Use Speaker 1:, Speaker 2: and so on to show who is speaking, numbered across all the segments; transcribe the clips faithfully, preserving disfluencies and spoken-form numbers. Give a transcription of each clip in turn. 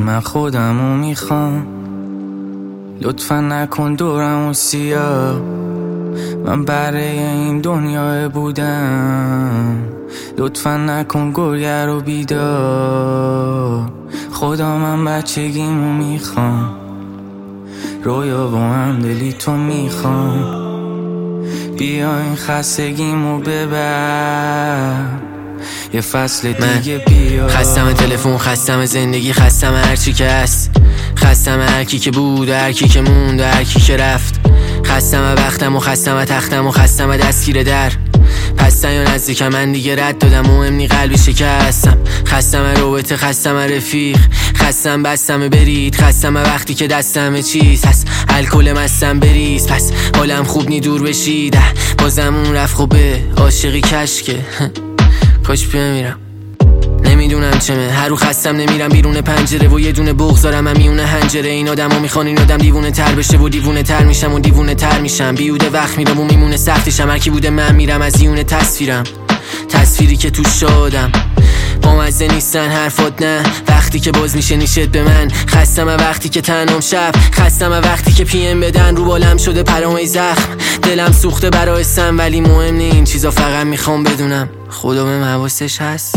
Speaker 1: من خودمو میخوام، لطفا نکن دورمو سیاه. من برای این دنیا بودم، لطفا نکن گرگ رو بیدار. خدا من بچگیمو میخوام، رویا با هم دلی تو میخوام. بیا این خستگیمو ببر، یه فصل دیگه بیا.
Speaker 2: خستم تلفن، خستم زندگی، خستم هرچی که هست، خستم هرکی که بود و هرکی که موند و هرکی که رفت. خستم وقتم و خستم تختم و خستم دستگیر در. پستن یا نزدیکم من دیگه رد دادم، مهم نی قلبی شکستم. خستم رابطه، خستم رفیق، خستم بستم برید. خستم وقتی که دستم چیز هست، الکل مستم بریز. پس حالم خوب نی دور بشید، بازم اون رفت خوبه. عاشقی کشکه کاش بمیرم، نمیدونم چمه. هر رو خستم نمیرم بیرون پنجره و یه دونه بغضارم هم میونه هنجره. این آدم ها میخوان این آدم دیوونه تر بشه و دیوونه تر میشم و دیوونه تر میشم. بیوده وقت میرم و میمونه سختشم. هر کی بوده من میرم از یونه تصویرم، تصویری که تو شادم. با مزه نیستن حرفات نه، وقتی که باز میشه نیشت به من. خستم وقتی که تنام شب، خستم وقتی که پیم بدن. رو بالم شده پرامه زخم، دلم سوخته برای سم. ولی مهم نی این چیزا، فقط میخوام بدونم خدا به حواسش هست.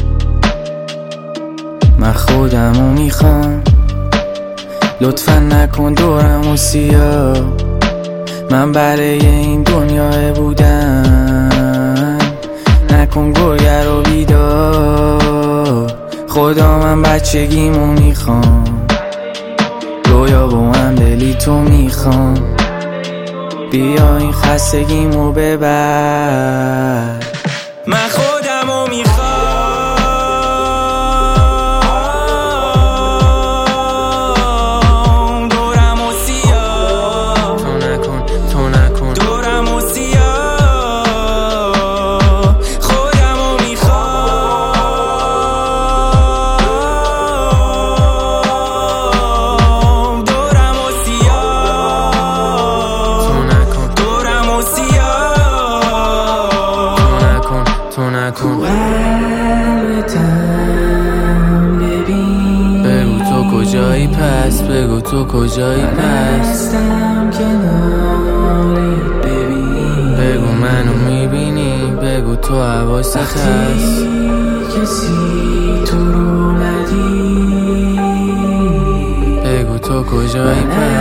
Speaker 1: من خودمو میخوام، لطفا نکن دورمو سیاه. من برای این دنیا بودم، نکن گرگ رو بیدار. خدا من بچگیمو میخوام، رویا با من دلی تو میخوام. بیا این خستگیمو ببر. من خودمو میخوام،
Speaker 2: تو قلبتم ببین. بگو تو کجایی پس، بگو تو کجایی پس. ببین بگو منو میبینی، بگو تو حواست هست. کسی تو رو ندید، بگو تو کجایی پس.